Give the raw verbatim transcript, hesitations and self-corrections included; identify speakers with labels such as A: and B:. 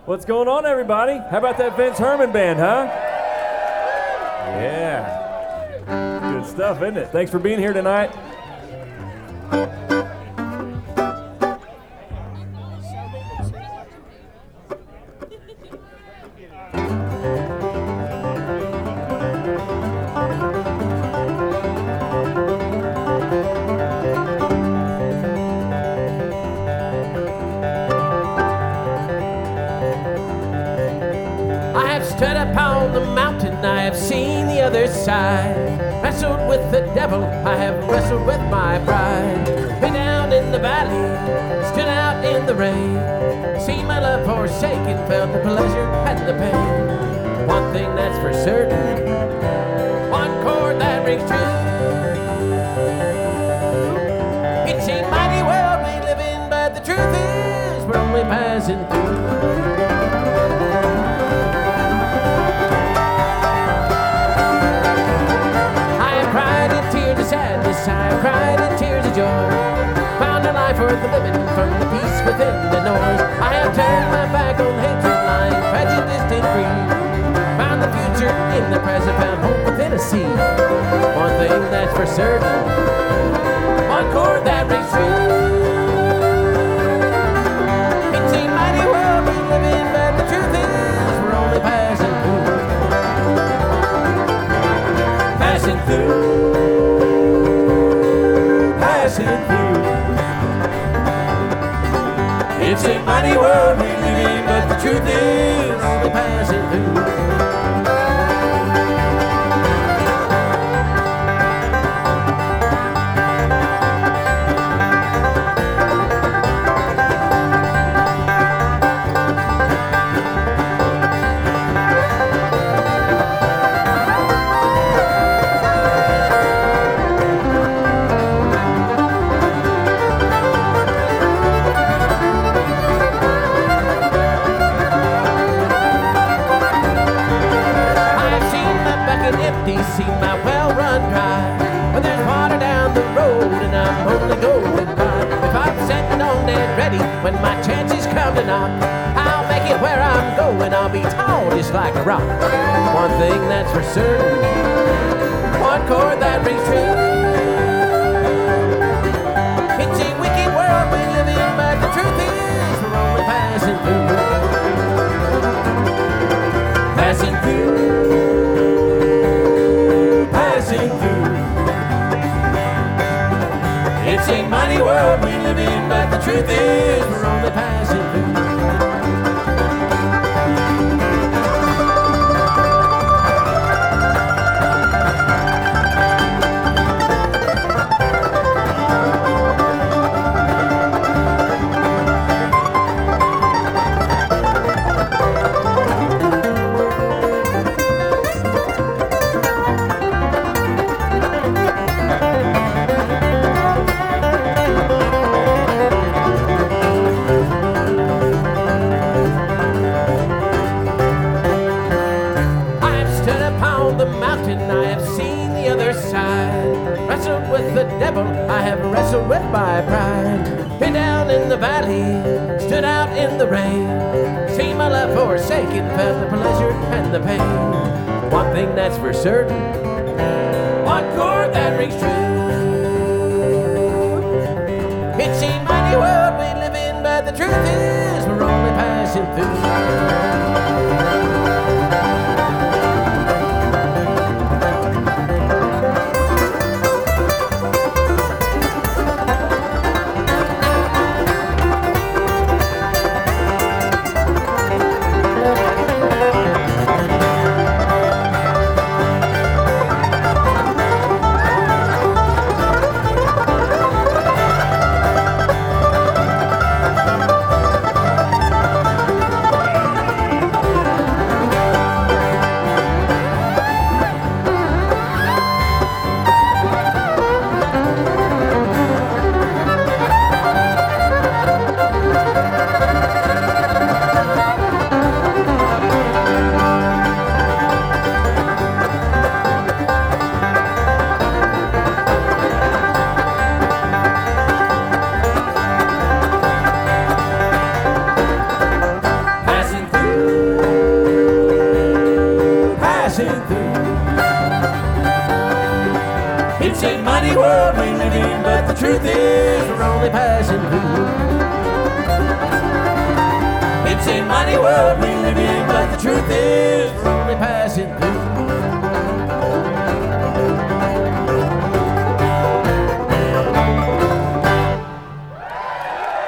A: What's going on, everybody? How about that Vince Herman band, huh? Yeah. Good stuff, isn't it? Thanks for being here tonight.
B: Side. Wrestled with the devil, I have wrestled with my pride. Been down in the valley, stood out in the rain. Seen my love forsaken, felt the pleasure and the pain. One thing that's for certain, one chord that rings true. It's a mighty world we live in, but the truth is we're only passing through. Sadness, I cried in tears of joy. Found a life worth living from the peace within the noise. I have turned my back on hatred, lying, prejudice and greed. Found the future in the present, found hope within a seed. One thing that's for certain, one chord that rings true. It's a mighty world we live in, but the truth is we're only passing through. Passing through. It's a mighty world we live in, but the truth is only passing through. See my well run dry, but there's water down the road and I'm only going by. If I'm sitting on dead ready when my chances come to knock, I'll make it where I'm going, I'll be tall just like a rock. One thing that's for certain, one chord that rings true. It's a wicked world we live in, but the truth is we're only passing through. Passing through. It's a mighty world we live in, but the truth is we're only passing through. I have wrestled with my pride. Been down in the valley, stood out in the rain. Seen my love forsaken, felt the pleasure and the pain. One thing that's for certain, one chord that rings true. It's a mighty world we live in, but the truth is we're only passing through. passing through. It's a mighty world we live in, but the truth is we're only passing through. It's a mighty world we live in, but the truth is we're only